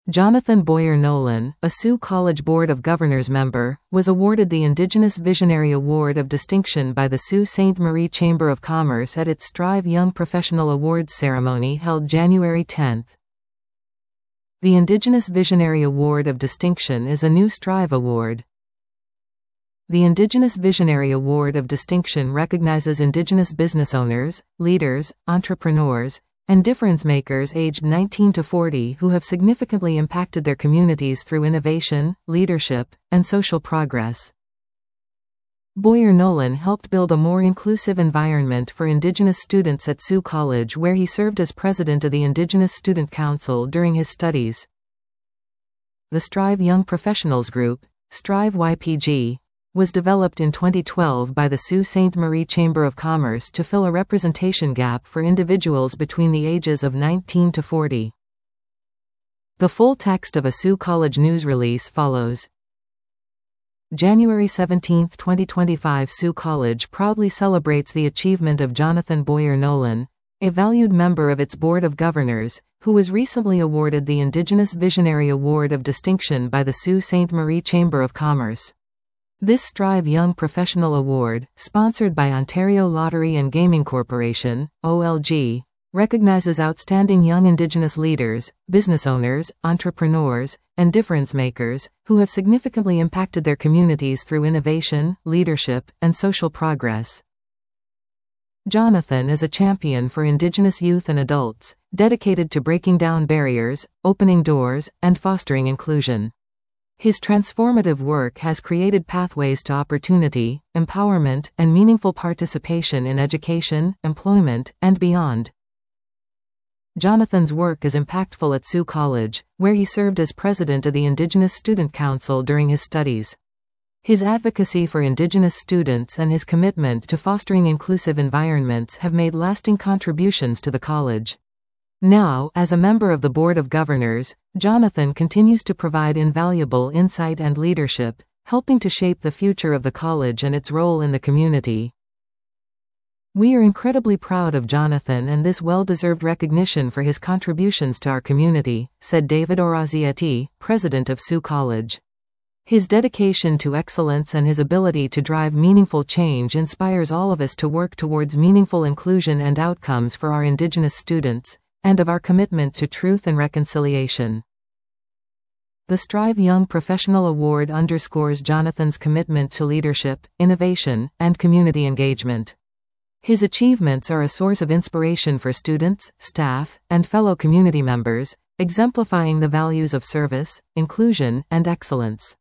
Jonathan Boyer Nolan, a Sioux College Board of Governors member, was awarded the Indigenous Visionary Award of Distinction by the Sault Ste. Marie Chamber of Commerce at its Strive Young Professional Awards ceremony held January 10. The Indigenous Visionary Award of Distinction is a new Strive Award. The Indigenous Visionary Award of Distinction recognizes Indigenous business owners, leaders, entrepreneurs, and difference-makers aged 19 to 40 who have significantly impacted their communities through innovation, leadership, and social progress. Boyer Nolan helped build a more inclusive environment for Indigenous students at Sault College, where he served as president of the Indigenous Student Council during his studies. The Strive Young Professionals Group, Strive YPG, was developed in 2012 by the Sault Ste. Marie Chamber of Commerce to fill a representation gap for individuals between the ages of 19 to 40. The full text of a Sault College news release follows. January 17, 2025. Sault College proudly celebrates the achievement of Jonathan Boyer Nolan, a valued member of its Board of Governors, who was recently awarded the Indigenous Visionary Award of Distinction by the Sault Ste. Marie Chamber of Commerce. This Strive Young Professional Award, sponsored by Ontario Lottery and Gaming Corporation, OLG, recognizes outstanding young Indigenous leaders, business owners, entrepreneurs, and difference-makers, who have significantly impacted their communities through innovation, leadership, and social progress. Jonathan is a champion for Indigenous youth and adults, dedicated to breaking down barriers, opening doors, and fostering inclusion. His transformative work has created pathways to opportunity, empowerment, and meaningful participation in education, employment, and beyond. Jonathan's work is impactful at Sault College, where he served as president of the Indigenous Student Council during his studies. His advocacy for Indigenous students and his commitment to fostering inclusive environments have made lasting contributions to the college. Now, as a member of the Board of Governors, Jonathan continues to provide invaluable insight and leadership, helping to shape the future of the college and its role in the community. We are incredibly proud of Jonathan and this well-deserved recognition for his contributions to our community, said David Orazietti, president of Sault College. His dedication to excellence and his ability to drive meaningful change inspires all of us to work towards meaningful inclusion and outcomes for our Indigenous students, and of our commitment to truth and reconciliation. The Strive Young Professional Award underscores Jonathan's commitment to leadership, innovation, and community engagement. His achievements are a source of inspiration for students, staff, and fellow community members, exemplifying the values of service, inclusion, and excellence.